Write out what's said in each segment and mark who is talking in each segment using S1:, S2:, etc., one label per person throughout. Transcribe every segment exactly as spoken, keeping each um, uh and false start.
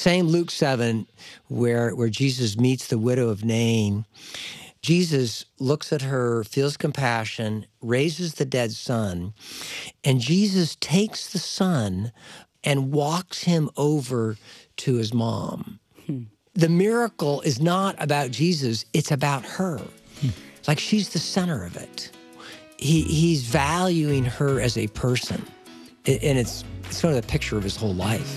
S1: same Luke seven where, where Jesus meets the widow of Nain, Jesus looks at her, feels compassion, raises the dead son, and Jesus takes the son and walks him over to his mom. Hmm. The miracle is not about Jesus, it's about her. Hmm. Like she's the center of it. He, he's valuing her as a person. And it's, it's sort of a picture of his whole life.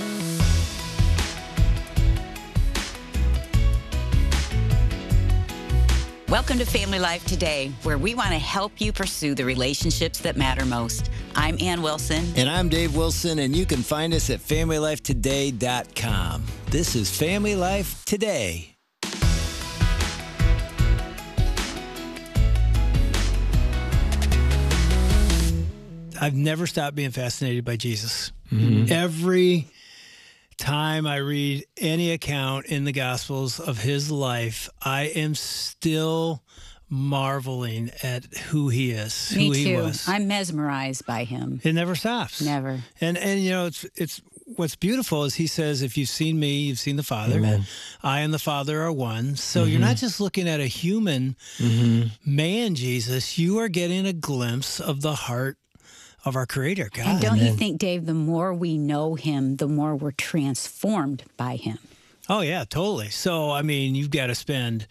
S2: Welcome to Family Life Today, where we want to help you pursue the relationships that matter most. I'm Ann Wilson.
S3: And I'm Dave Wilson, and you can find us at family life today dot com. This is Family Life Today.
S4: I've never stopped being fascinated by Jesus.
S1: Mm-hmm.
S4: Every time I read any account in the Gospels of his life, I am still marveling at who he is,
S2: Me
S4: who
S2: too.
S4: he was.
S2: I'm mesmerized by him.
S4: It never stops.
S2: Never.
S4: And and you know, it's it's what's beautiful is he says, if you've seen me, you've seen the Father.
S1: Amen.
S4: I and the Father are one. So
S1: Mm-hmm.
S4: you're not just looking at a human
S1: Mm-hmm.
S4: man, Jesus. You are getting a glimpse of the heart of our Creator, God.
S2: And don't
S1: Amen.
S2: you think, Dave, the more we know him, the more we're transformed by him?
S4: Oh, yeah, totally. So, I mean, you've got to spend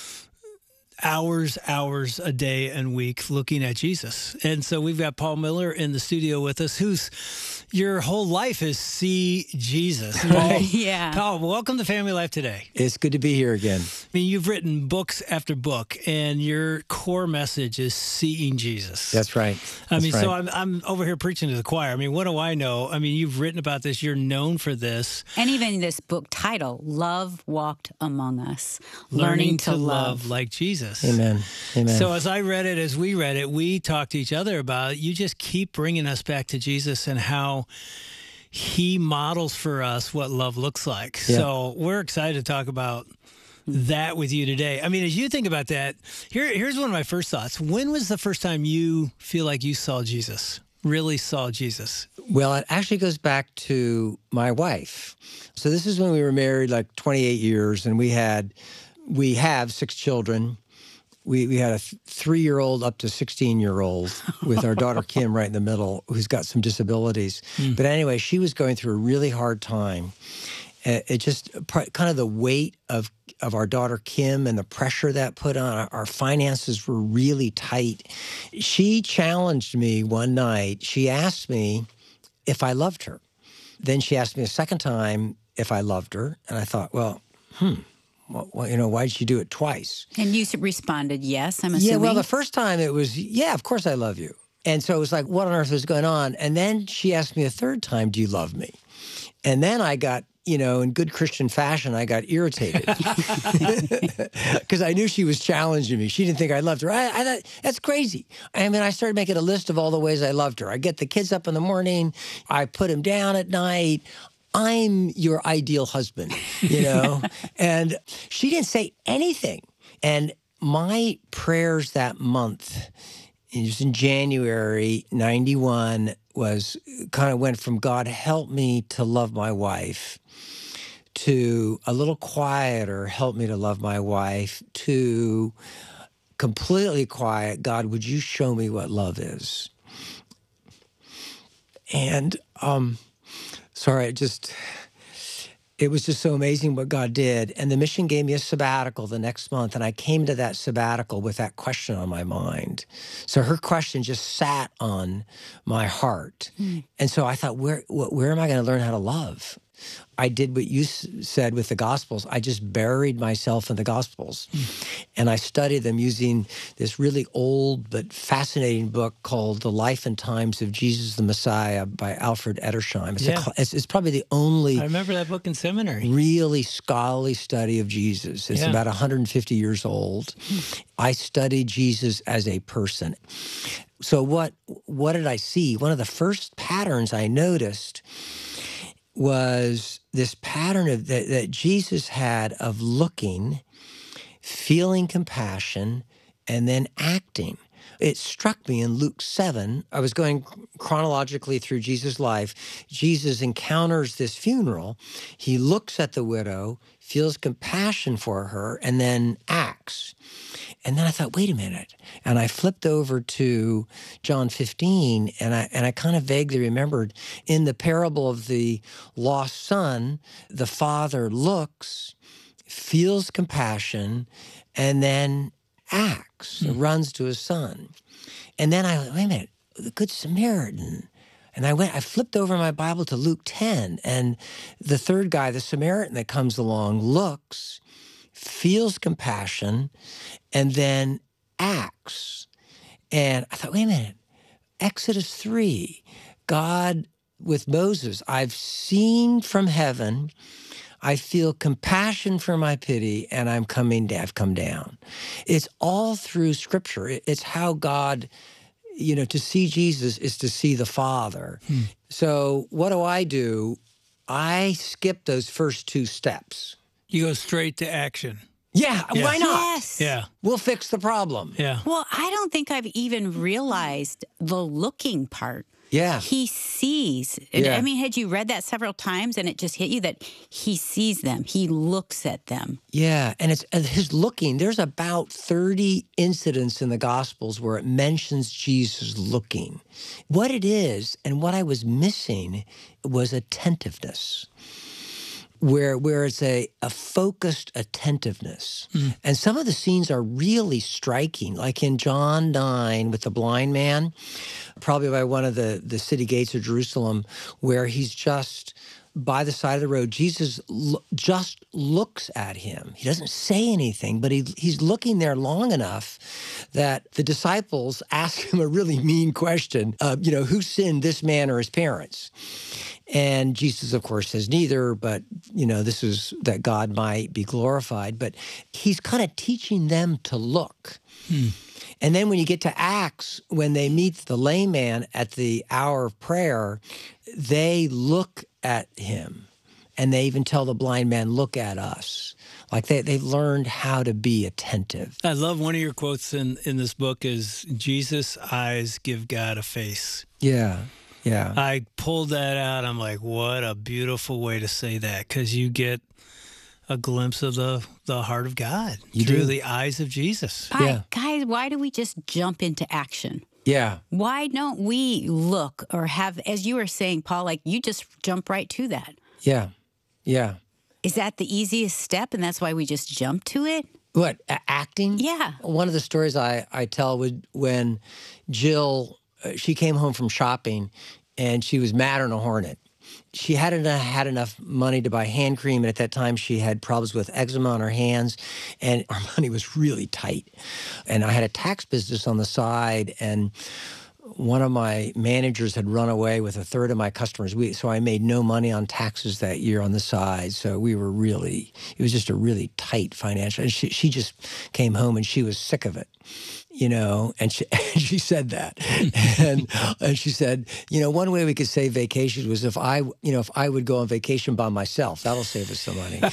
S4: hours, hours a day and week looking at Jesus. And so we've got Paul Miller in the studio with us, who's your whole life is see Jesus. Paul,
S2: Yeah.
S4: Paul, welcome to Family Life Today.
S1: It's good to be here again.
S4: I mean, you've written books after book, and your core message is seeing Jesus.
S1: That's right.
S4: I
S1: That's
S4: mean,
S1: right.
S4: so I'm I'm over here preaching to the choir. I mean, what do I know? I mean, you've written about this. You're known for this.
S2: And even this book title, Love Walked Among Us,
S4: Learning, to, love. like Jesus.
S1: Amen. Amen.
S4: So as I read it, as we read it, we talked to each other about it. You just keep bringing us back to Jesus and how he models for us what love looks like.
S1: Yeah.
S4: So we're excited to talk about that with you today. I mean, as you think about that, here, here's one of my first thoughts. When was the first time you feel like you saw Jesus, really saw Jesus?
S1: Well, it actually goes back to my wife. So this is when we were married like twenty-eight years, and we had, we have six children. We we had a th- three-year-old up to sixteen-year-old with our daughter Kim right in the middle, who's got some disabilities.
S4: Mm.
S1: But anyway, she was going through a really hard time. Uh, It just pr- kind of the weight of of our daughter Kim and the pressure that put on our, our finances were really tight. She challenged me one night. She asked me if I loved her. Then she asked me a second time if I loved her, and I thought, well, hmm. Well, you know, why did she do it twice?
S2: And you responded, yes, I'm assuming.
S1: Yeah, well, the first time it was, yeah, of course I love you. And so it was like, what on earth was going on? And then she asked me a third time, do you love me? And then I got, you know, in good Christian fashion, I got irritated because I knew she was challenging me. She didn't think I loved her. I, I thought, that's crazy. I mean, I started making a list of all the ways I loved her. I get the kids up in the morning. I put them down at night. I'm your ideal husband, you know? And she didn't say anything. And my prayers that month, it was in January ninety-one, was kind of went from God, help me to love my wife, to a little quieter, help me to love my wife, to completely quiet, God, would you show me what love is? And, um, Sorry, it just, it was just so amazing what God did. And the mission gave me a sabbatical the next month. And I came to that sabbatical with that question on my mind. So her question just sat on my heart. Mm. And so I thought, where, where am I going to learn how to love? I did what you s- said with the Gospels. I just buried myself in the Gospels. Mm. And I studied them using this really old but fascinating book called The Life and Times of Jesus the Messiah by Alfred Edersheim. It's,
S4: Yeah.
S1: a, cl- it's, it's probably the only
S4: I remember that book in seminary.
S1: really scholarly study of Jesus. It's
S4: Yeah.
S1: about one hundred fifty years old. I studied Jesus as a person. So what what did I see? One of the first patterns I noticed was this pattern of that, that Jesus had of looking, feeling compassion, and then acting. it struck me in Luke seven. I was going chronologically through Jesus' life. Jesus encounters this funeral. He looks at the widow, feels compassion for her, and then acts. And then I thought, wait a minute. And I flipped over to John fifteen, and I and I kind of vaguely remembered in the parable of the lost son, the father looks, feels compassion, and then acts, mm. runs to his son. And then I went, wait a minute, the Good Samaritan. And I went, I flipped over my Bible to Luke ten, and the third guy, the Samaritan that comes along, looks, feels compassion, and then acts. And I thought, wait a minute, Exodus three, God with Moses, I've seen from heaven, I feel compassion for my pity, and I'm coming down, I've come down. It's all through Scripture. It's how God, you know, to see Jesus is to see the Father. Hmm. So what do I do? I skip those first two steps.
S4: You go straight to action.
S1: Yeah,
S4: yes.
S1: Why not?
S2: Yes.
S4: Yeah.
S1: We'll fix the problem.
S4: Yeah.
S2: Well, I don't think I've even realized the looking part.
S1: Yeah.
S2: He sees.
S1: Yeah.
S2: I mean, had you read that several times and it just hit you that he sees them, he looks at them?
S1: Yeah, and it's and his looking. There's about thirty incidents in the Gospels where it mentions Jesus looking. What it is and what I was missing was attentiveness. Where where it's a, a focused attentiveness. Mm. And some of the scenes are really striking, like in John nine with the blind man, probably by one of the, the city gates of Jerusalem, where he's just by the side of the road. Jesus lo- just looks at him. He doesn't say anything, but he he's looking there long enough that the disciples ask him a really mean question, uh, you know, who sinned, this man or his parents? And Jesus, of course, says neither, but, you know, this is that God might be glorified. But he's kind of teaching them to look. Hmm. And then when you get to Acts, when they meet the lame man at the hour of prayer, they look at him. And they even tell the blind man, look at us. Like they, they've learned how to be attentive.
S4: I love one of your quotes in, in this book is, Jesus' eyes give God a face.
S1: Yeah. Yeah.
S4: I pulled that out. I'm like, what a beautiful way to say that, because you get a glimpse of the, the heart of God
S1: you
S4: through
S1: do.
S4: the eyes of Jesus.
S2: Why,
S1: yeah.
S2: Guys, why do we just jump into action?
S1: Yeah.
S2: Why don't we look or have, as you were saying, Paul, like you just jump right to that?
S1: Yeah. Yeah.
S2: Is that the easiest step and that's why we just jump to it?
S1: What, a- acting?
S2: Yeah.
S1: One of the stories I, I tell would when Jill, uh, she came home from shopping and she was mad on a hornet. She hadn't had enough money to buy hand cream, and at that time she had problems with eczema on her hands, and our money was really tight. And I had a tax business on the side, and one of my managers had run away with a third of my customers. We, so I made no money on taxes that year on the side. So we were really, it was just a really tight financial. And she, she just came home and she was sick of it, you know, and she, and she said that. and, and she said, you know, one way we could save vacations was if I, you know, if I would go on vacation by myself, that'll save us some money.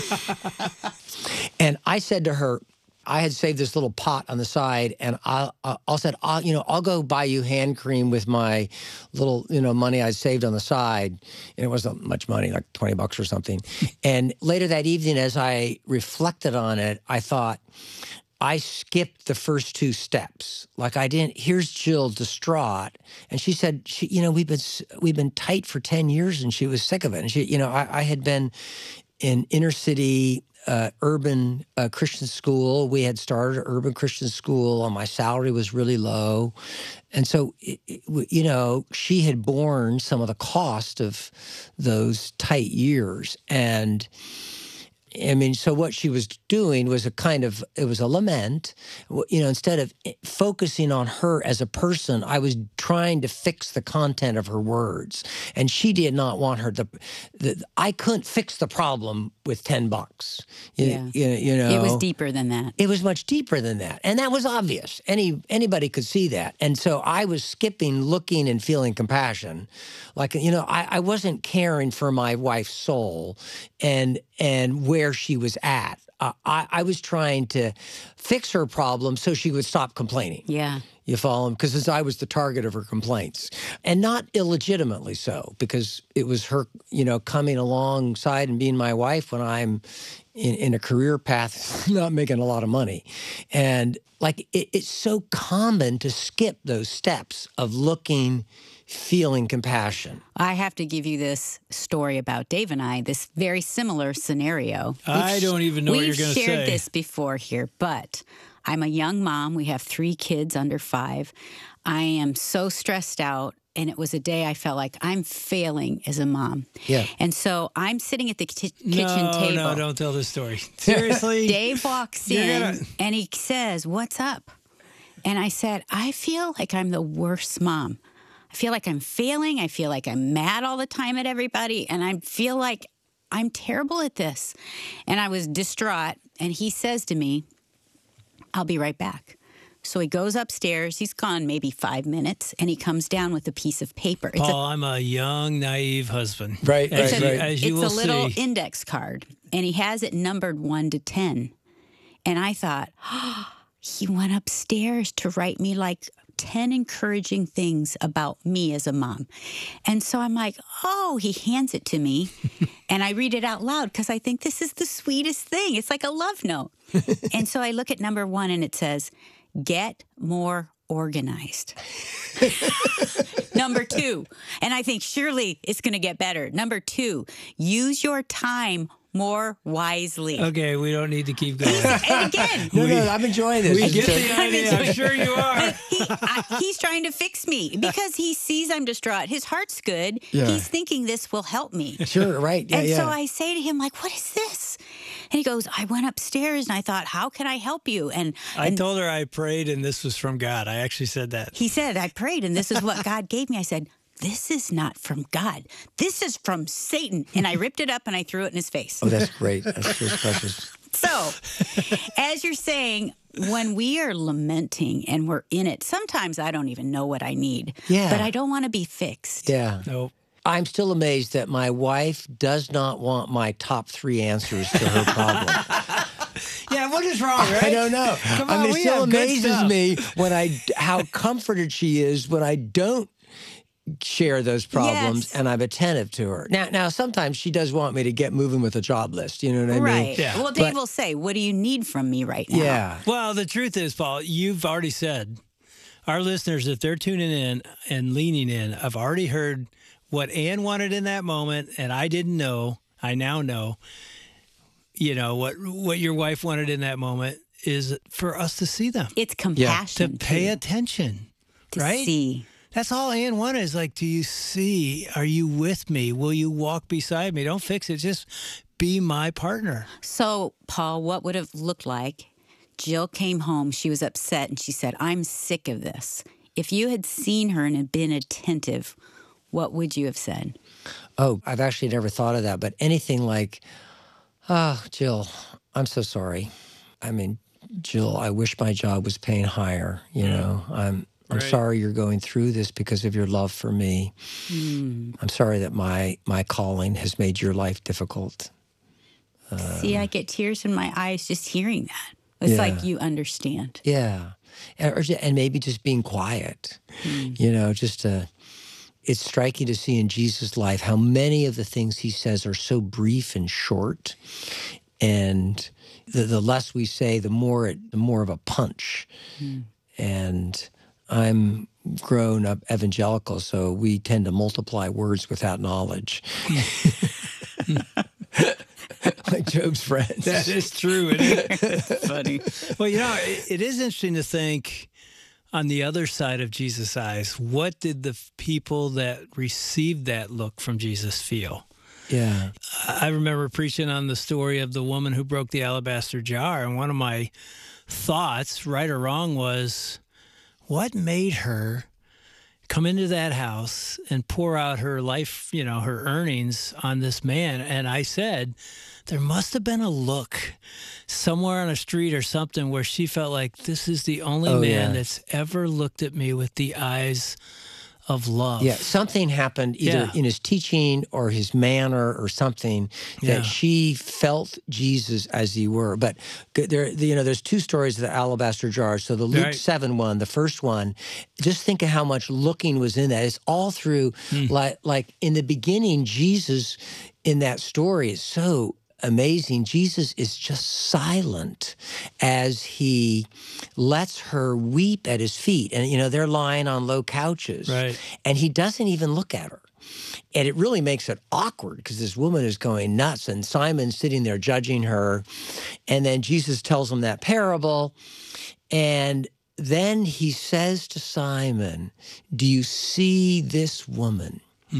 S1: And I said to her, I had saved this little pot on the side, and I, I, I said, I'll, you know, I'll go buy you hand cream with my little, you know, money I saved on the side. And it wasn't much money, like twenty bucks or something. And later that evening, as I reflected on it, I thought, I skipped the first two steps. Like I didn't, here's Jill distraught. And she said, she, you know, we've been, we've been tight for ten years, and she was sick of it. And she, you know, I, I had been in inner city, Uh, urban uh, Christian school. We had started an urban Christian school, and my salary was really low. And so, it, it, you know, she had borne some of the cost of those tight years. And I mean, so what she was doing was a kind of, it was a lament. You know, instead of focusing on her as a person, I was trying to fix the content of her words. And she did not want her to, the, I couldn't fix the problem with ten bucks. You,
S2: Yeah.
S1: you, you know.
S2: It was deeper than that.
S1: It was much deeper than that. And that was obvious. Any Anybody could see that. And so I was skipping looking and feeling compassion. Like, you know, I, I wasn't caring for my wife's soul and and where she was at. uh, I, I was trying to fix her problem so she would stop complaining.
S2: Yeah.
S1: You follow him? Because I was the target of her complaints. And not illegitimately so, because it was her, you know, coming alongside and being my wife when I'm in, in a career path, not making a lot of money. And like, it, it's so common to skip those steps of looking, feeling compassion.
S2: I have to give you this story about Dave and I, this very similar scenario.
S4: I
S2: We've-
S4: don't even know what you're
S2: We've
S4: going to
S2: shared
S4: say.
S2: this before here, but I'm a young mom. We have three kids under five. I am so stressed out, and it was a day I felt like I'm failing as a mom.
S1: Yeah.
S2: And so I'm sitting at the ki- kitchen
S4: no,
S2: table.
S4: No, don't tell this story. Seriously?
S2: Dave walks
S4: You're
S2: in,
S4: gonna-
S2: and he says, "What's up?" And I said, "I feel like I'm the worst mom. I feel like I'm failing. I feel like I'm mad all the time at everybody. And I feel like I'm terrible at this." And I was distraught. And he says to me, "I'll be right back." So he goes upstairs. He's gone maybe five minutes. And he comes down with a piece of paper. It's
S4: Paul, I'm a young, naive husband.
S1: Right,
S4: as
S1: right,
S4: you,
S1: right.
S4: As you
S2: it's
S4: will
S2: a little
S4: see.
S2: index card. And he has it numbered one to ten. And I thought, oh, he went upstairs to write me like ten encouraging things about me as a mom. And so I'm like, oh, he hands it to me. And I read it out loud because I think this is the sweetest thing. It's like a love note. And so I look at number one and it says, "Get more organized." Number two, and I think surely it's going to get better. Number two, use your time more wisely.
S4: Okay, we don't need to keep going.
S2: And again,
S1: No, no, I'm enjoying this.
S4: We
S1: This is
S4: get
S1: good.
S4: the idea. I'm sure you are.
S2: he, I, he's trying to fix me because he sees I'm distraught. His heart's good.
S1: Yeah.
S2: He's thinking this will help me.
S1: Sure, right. Yeah,
S2: And
S1: yeah.
S2: so I say to him, like, "What is this?" And he goes, "I went upstairs and I thought, how can I help you?" And,
S4: I
S2: and
S4: told her I prayed and this was from God. I actually said that.
S2: he said, "I prayed and this is what God gave me." I said, "This is not from God. This is from Satan." And I ripped it up and I threw it in his face.
S1: Oh, that's great. That's just precious.
S2: So, as you're saying, when we are lamenting and we're in it, sometimes I don't even know what I need.
S1: Yeah.
S2: But I don't want to be fixed.
S1: Yeah.
S4: Nope.
S1: I'm still amazed that my wife does not want my top three answers to her problem.
S4: Yeah, what is wrong, right?
S1: I don't know.
S4: Come
S1: I
S4: on,
S1: mean, it
S4: we
S1: still
S4: have good
S1: amazes
S4: stuff.
S1: me when I how comforted she is when I don't share those problems
S2: Yes.
S1: and I'm attentive to her. Now, now sometimes she does want me to get moving with a job list. You know what I mean?
S2: Right.
S4: Yeah.
S2: Well, Dave
S1: But-
S2: will say, "What do you need from me right now?"
S1: Yeah.
S4: Well, the truth is, Paul, you've already said, our listeners, if they're tuning in and leaning in, I've already heard what Ann wanted in that moment, and I didn't know. I now know. You know what what your wife wanted in that moment is for us to see them,
S2: It's
S4: to
S2: compassion.
S4: pay
S2: too,
S4: attention,
S2: to
S4: right?
S2: see.
S4: That's all Ann wanted is like, do you see? Are you with me? Will you walk beside me? Don't fix it. Just be my partner.
S2: So, Paul, what would have looked like? Jill came home. She was upset and she said, "I'm sick of this." If you had seen her and had been attentive, what would you have said?
S1: Oh, I've actually never thought of that. But anything like, "Oh, Jill, I'm so sorry. I mean, Jill, I wish my job was paying higher. You know, I'm I'm
S4: Right.
S1: sorry you're going through this because of your love for me. I'm sorry that my my calling has made your life difficult."
S2: See, I get tears in my eyes just hearing that. It's
S1: Yeah.
S2: like you understand.
S1: Yeah, and, or, ju- and maybe just being quiet. You know, just uh, it's striking to see in Jesus' life how many of the things he says are so brief and short, and the the less we say, the more it, the more of a punch. And I'm grown up evangelical, so we tend to multiply words without knowledge. Like Job's friends.
S4: That is true. It is.
S2: Funny.
S4: Well, you know, it, it is interesting to think on the other side of Jesus' eyes, what did the f- people that received that look from Jesus feel?
S1: Yeah.
S4: I remember preaching on the story of the woman who broke the alabaster jar, and one of my thoughts, right or wrong, was what made her come into that house and pour out her life, you know, her earnings on this man? And I said, there must have been a look somewhere on a street or something where she felt like this is the only
S1: Oh,
S4: man
S1: yeah.
S4: that's ever looked at me with the eyes of love.
S1: Yeah, something happened either
S4: Yeah.
S1: in his teaching or his manner or something that
S4: Yeah.
S1: she felt Jesus as he were. But g- there, you know, there's two stories of the alabaster jar. So the Luke
S4: Right.
S1: seven one, the first one, just think of how much looking was in that. It's all through,
S4: Hmm.
S1: like, like in the beginning, Jesus in that story is so amazing. Jesus is just silent as he lets her weep at his feet. And, you know, they're lying on low couches.
S4: Right.
S1: And he doesn't even look at her. And it really makes it awkward because this woman is going nuts and Simon's sitting there judging her. And then Jesus tells him that parable. And then he says to Simon, "Do you see this woman?"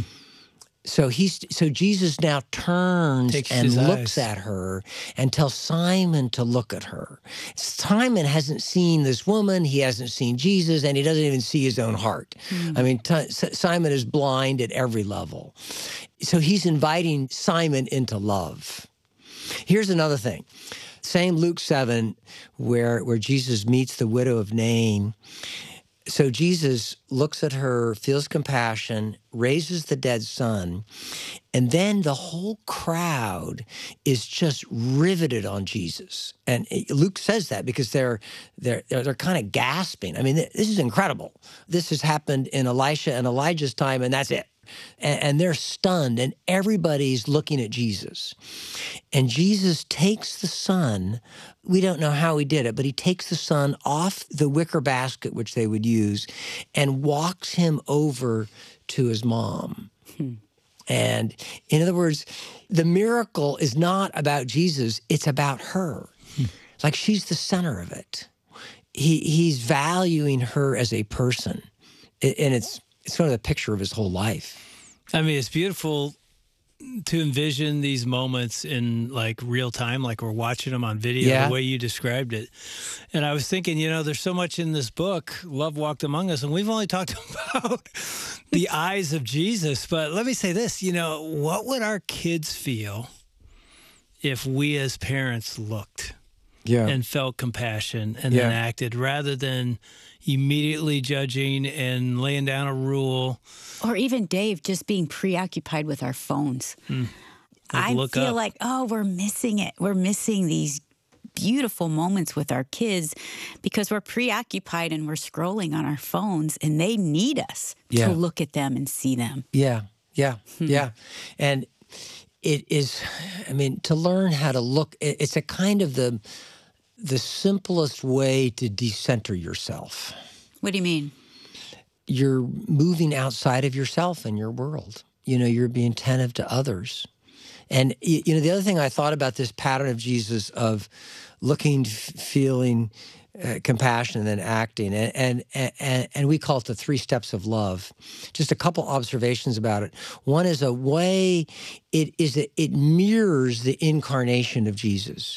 S1: So he's so Jesus now turns
S4: Takes
S1: and
S4: his
S1: looks
S4: eyes.
S1: at her and tells Simon to look at her. Simon hasn't seen this woman, he hasn't seen Jesus, and he doesn't even see his own heart. I mean, t- S- Simon is blind at every level. So he's inviting Simon into love. Here's another thing. Same Luke seven, where, where Jesus meets the widow of Nain. So Jesus looks at her, feels compassion, raises the dead son, and then the whole crowd is just riveted on Jesus. And it- Luke says that because they're they're they're, they're kind of gasping. I mean, th- this is incredible. This has happened in Elisha and Elijah's time, and that's it. And, and they're stunned, and everybody's looking at Jesus. And Jesus takes the son. We don't know how he did it, but he takes the son off the wicker basket, which they would use, and walks him over to his mom. And in other words, the miracle is not about Jesus, it's about her. Like she's the center of it. He he's valuing her as a person. A- And it's it's sort of a picture of his whole life.
S4: I mean, it's beautiful to envision these moments in like real time, like we're watching them on video,
S1: Yeah.
S4: the way you described it. And I was thinking, you know, there's so much in this book, Love Walked Among Us, and we've only talked about the eyes of Jesus. But let me say this, you know, what would our kids feel if we as parents looked
S1: Yeah.
S4: and felt compassion and
S1: Yeah.
S4: then acted rather than immediately judging and laying down a rule?
S2: Or even Dave just being preoccupied with our phones.
S4: Like,
S2: I
S4: look
S2: feel
S4: up.
S2: like, oh, we're missing it. We're missing these beautiful moments with our kids because we're preoccupied and we're scrolling on our phones and they need us
S1: Yeah.
S2: to look at them and see them.
S1: Yeah, yeah, yeah. And it is, I mean, to learn how to look, it- it's a kind of the the simplest way to decenter yourself.
S2: What do you mean?
S1: You're moving outside of yourself and your world. You know, you're being attentive to others. And, y- you know, the other thing I thought about this pattern of Jesus of looking, f- feeling uh, compassion, and then acting. And, and, and, and we call it the three steps of love. Just a couple observations about it. One is a way, it is a, it mirrors the incarnation of Jesus.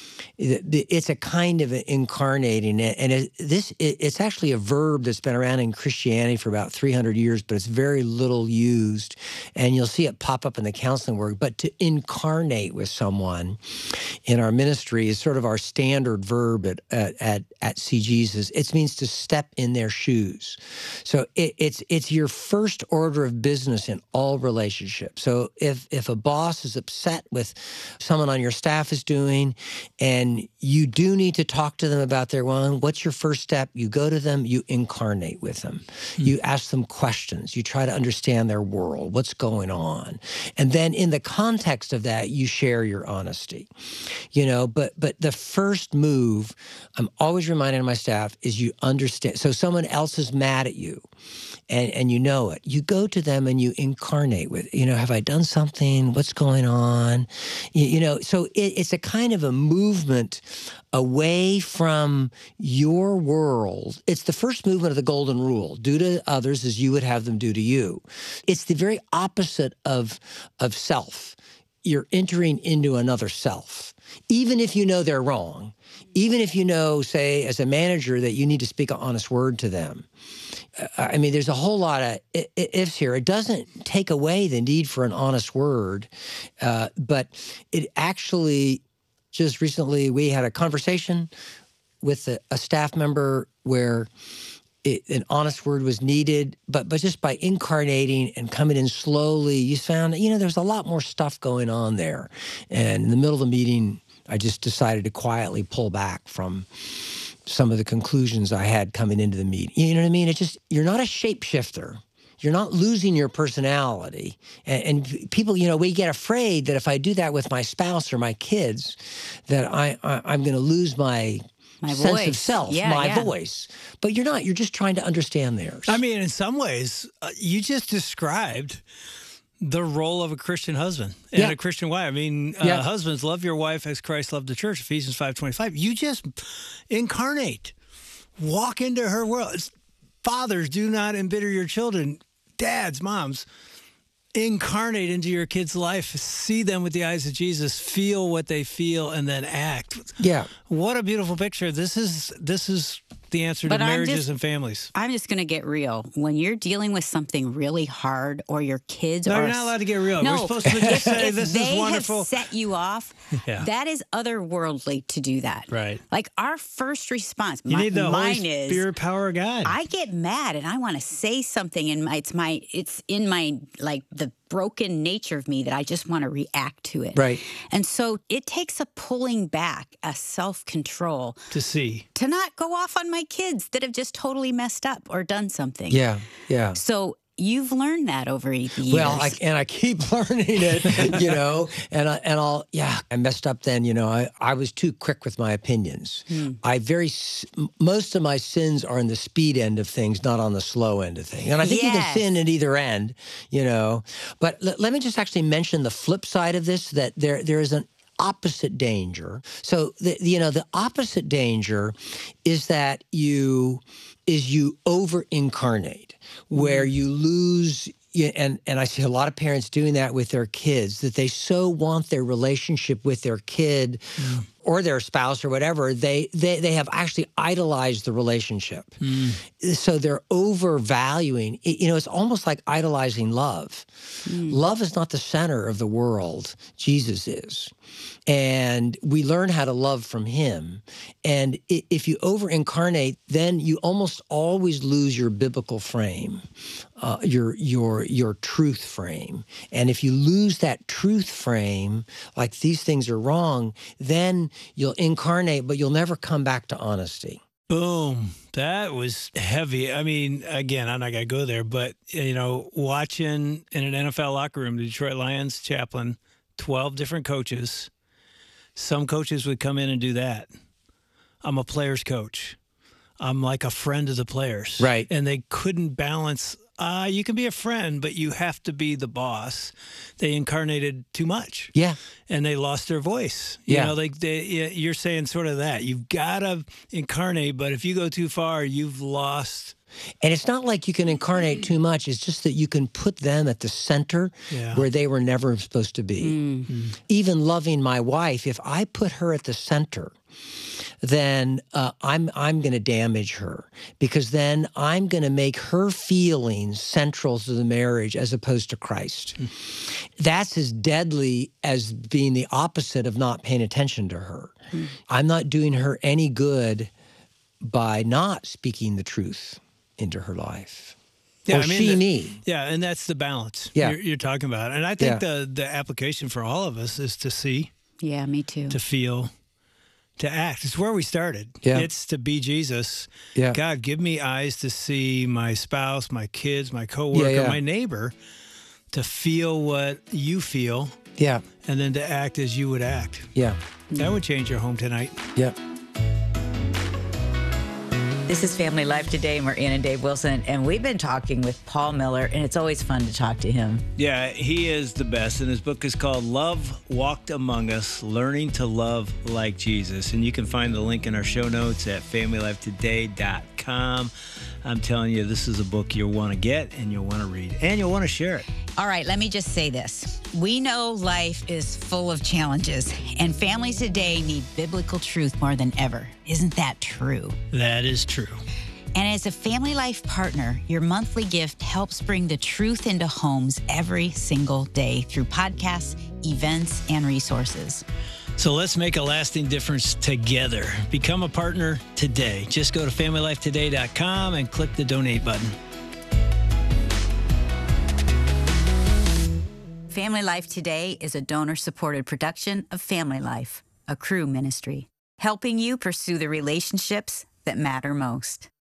S1: It- it- It's a kind of incarnating, it, and it, this it, it's actually a verb that's been around in Christianity for about three hundred years, but it's very little used, and you'll see it pop up in the counseling work. But to incarnate with someone in our ministry is sort of our standard verb at at at, at See Jesus. It means to step in their shoes. So it, it's it's your first order of business in all relationships. So if if a boss is upset with someone on your staff is doing, and you do need to talk to them about their one, what's your first step? You go to them, you incarnate with them. You ask them questions. You try to understand their world, what's going on. And then in the context of that, you share your honesty. You know, but but the first move, I'm always reminding my staff, is you understand. So someone else is mad at you and, and you know it. You go to them and you incarnate with, you know, have I done something? What's going on? You, you know, so it, it's a kind of a movement away from your world. It's the first movement of the golden rule. Do to others as you would have them do to you. It's the very opposite of, of self. You're entering into another self. Even if you know they're wrong, even if you know, say, as a manager, that you need to speak an honest word to them. Uh, I mean, there's a whole lot of i- i- ifs here. It doesn't take away the need for an honest word, uh, but it actually, just recently, we had a conversation with a, a staff member where it, an honest word was needed, but but just by incarnating and coming in slowly, you found, you know, there's a lot more stuff going on there. And in the middle of the meeting, I just decided to quietly pull back from some of the conclusions I had coming into the meeting. You know what I mean? It's just, you're not a shapeshifter. You're not losing your personality. And, and people, you know, we get afraid that if I do that with my spouse or my kids, that I, I, I'm going to lose my,
S2: My
S1: sense
S2: voice.
S1: of self,
S2: Yeah,
S1: my
S2: yeah.
S1: voice. But you're not. You're just trying to understand theirs.
S4: I mean, in some ways, uh, you just described the role of a Christian husband and
S1: Yeah.
S4: a Christian wife. I mean, uh,
S1: Yeah.
S4: husbands, love your wife as Christ loved the church, Ephesians five twenty-five. You just incarnate, walk into her world. It's- fathers, do not embitter your children. Dads, moms, incarnate into your kids' life. See them with the eyes of Jesus. Feel what they feel, and then act.
S1: yeah.
S4: What a beautiful picture. This is this is the answer
S2: But
S4: to
S2: I'm
S4: marriages
S2: just-
S4: and families.
S2: I'm just going to get real. When you're dealing with something really hard, or your kids
S4: No,
S2: are
S4: you're not allowed to get real.
S2: No,
S4: We're supposed to just say
S2: if
S4: this
S2: they
S4: is wonderful.
S2: have set you off,
S4: Yeah.
S2: that is otherworldly to do that.
S4: Right.
S2: Like our first response,
S4: You
S2: mi-
S4: need the
S2: mine
S4: Holy
S2: is,
S4: Spirit power of God.
S2: I get mad and I want to say something, and my, it's my, it's in my like the broken nature of me that I just want to react to it.
S1: Right.
S2: And so it takes a pulling back, a self control
S4: to see.
S2: to not go off on my kids that have just totally messed up or done something.
S1: Yeah. Yeah.
S2: So you've learned that over the years.
S1: Well, I, and I keep learning it, you know, and I, and I'll, yeah, I messed up then, you know, I, I was too quick with my opinions.
S2: Hmm.
S1: I very, s- most of my sins are in the speed end of things, not on the slow end of things. And I think you
S2: Yes.
S1: can sin at either end, you know, but l- let me just actually mention the flip side of this, that there there is an opposite danger. So, the, you know, the opposite danger is that you, is you over incarnate, where you lose. Yeah, and, and I see a lot of parents doing that with their kids, that they so want their relationship with their kid or their spouse or whatever, they, they, they have actually idolized the relationship. So they're overvaluing, it- you know, it's almost like idolizing love. Love is not the center of the world. Jesus is. And we learn how to love from him. And i- if you over incarnate, then you almost always lose your biblical frame, uh, your your your truth frame. And if you lose that truth frame, like these things are wrong, then you'll incarnate, but you'll never come back to honesty.
S4: Boom. That was heavy. I mean, again, I'm not going to go there, but, you know, watching in an N F L locker room, the Detroit Lions chaplain, twelve different coaches. Some coaches would come in and do that. I'm a player's coach. I'm like a friend of the players.
S1: Right.
S4: And they couldn't balance. Uh, you can be a friend, but you have to be the boss. They incarnated too much.
S1: Yeah.
S4: And they lost their voice. You
S1: Yeah.
S4: know, like they, you're saying sort of that. You've got to incarnate, but if you go too far, you've lost.
S1: And it's not like you can incarnate too much. It's just that you can put them at the center
S4: Yeah.
S1: where they were never supposed to be. Even loving my wife, if I put her at the center, then uh, I'm I'm going to damage her, because then I'm going to make her feelings central to the marriage as opposed to Christ. That's as deadly as being the opposite of not paying attention to her. I'm not doing her any good by not speaking the truth into her life.
S4: Yeah,
S1: or
S4: I mean,
S1: she
S4: the-
S1: me.
S4: Yeah, and that's the balance
S1: Yeah.
S4: you're, you're talking about. And I think
S1: Yeah.
S4: the, the application for all of us is to see,
S2: Yeah, me too.
S4: to feel, to act. It's where we started.
S1: Yeah.
S4: It's to be Jesus.
S1: Yeah.
S4: God, give me eyes to see my spouse, my kids, my coworker,
S1: Yeah, yeah.
S4: my neighbor, to feel what you feel,
S1: Yeah,
S4: and then to act as you would act.
S1: yeah,
S4: That would change your home tonight.
S1: yeah.
S5: This is Family Life Today, and we're Ann and Dave Wilson, and we've been talking with Paul Miller, and it's always fun to talk to him.
S3: Yeah, he is the best. And his book is called Love Walked Among Us, Learning to Love Like Jesus. And you can find the link in our show notes at family life today dot com. I'm telling you, this is a book you'll want to get and you'll want to read and you'll want to share it.
S2: All right, let me just say this. We know life is full of challenges, and families today need biblical truth more than ever. Isn't that true?
S4: That is true.
S2: And as a Family Life partner, your monthly gift helps bring the truth into homes every single day through podcasts, events, and resources.
S4: So let's make a lasting difference together. Become a partner today. Just go to family life today dot com and click the donate button.
S2: Family Life Today is a donor-supported production of Family Life, a Cru ministry, helping you pursue the relationships that matter most.